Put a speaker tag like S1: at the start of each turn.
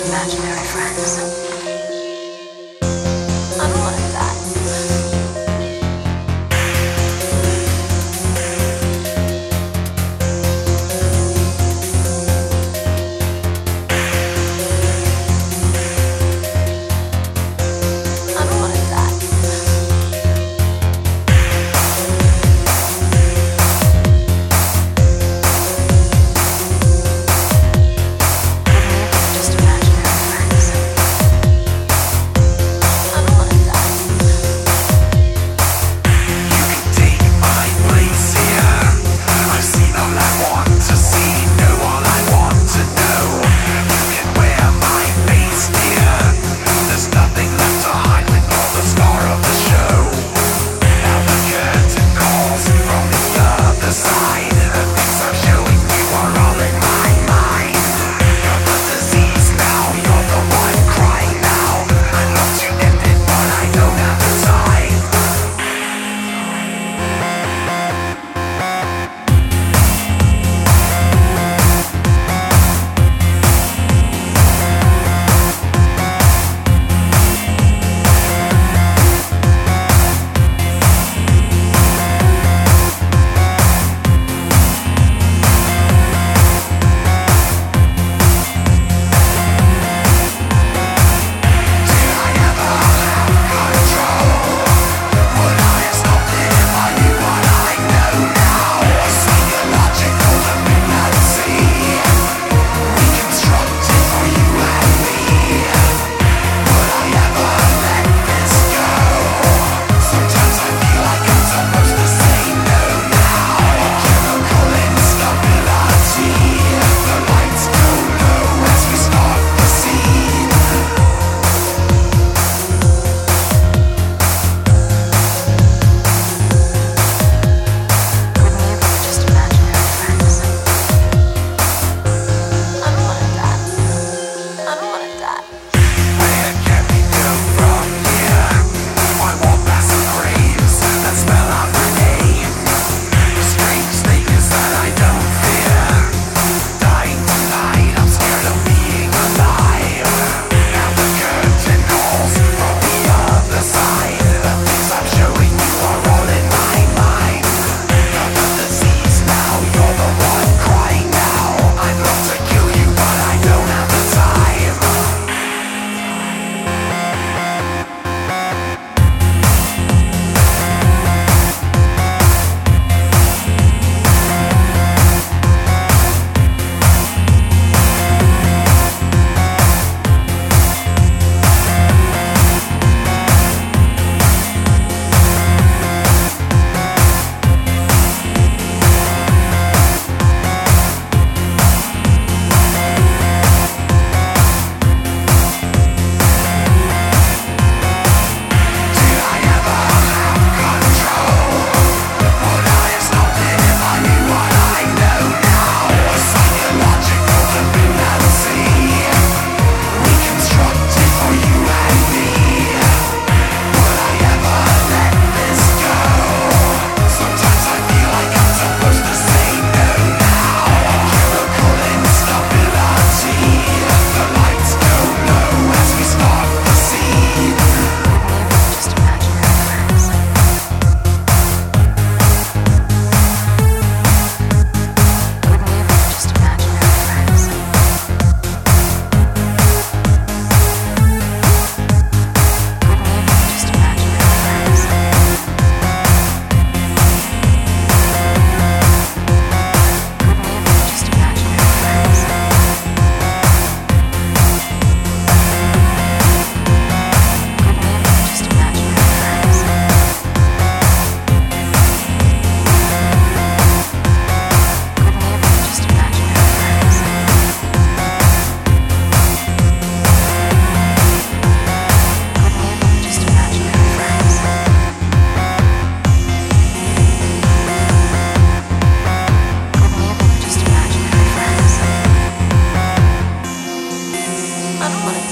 S1: imaginary friends. I don't want to die. I don't want to die. Just imaginary friends. I don't want to die.
S2: You can take my place here. I've seen all I want to see, know all I want to know. You can wear my face, dear. There's nothing left to hide when you're the star of the show. Now the curtain calls from the other side. The things I'm showing you are all in my mind. You're the disease now, you're the one crying now. I'd love to end it, but I don't have the time.
S1: Just imaginary friends. I don't want to die. I don't want to die.
S2: Where can we go from here? I walk past some graves that spell out my name. Strange things that I don't fear. Dying tonight, I'm scared of being alive. Now the curtain calls from the other side. The things I'm showing you are all in my mind. You're the disease now, you're the one crying now. I'd love to kill you, but I don't have the time. Did I ever have control? Would I have stopped it if I knew what I know now? A psychological dependency, reconstructed for you and me. Would I ever let this go? Sometimes I feel like I'm supposed to say no now. Chemical instability, the lights go low as we start the scene.
S1: Just imaginary friends. Just imaginary friends. Just imaginary friends. Just imaginary friends. Just imaginary friends. Just imaginary friends. Just imaginary friends. Just imaginary friends. I don't want to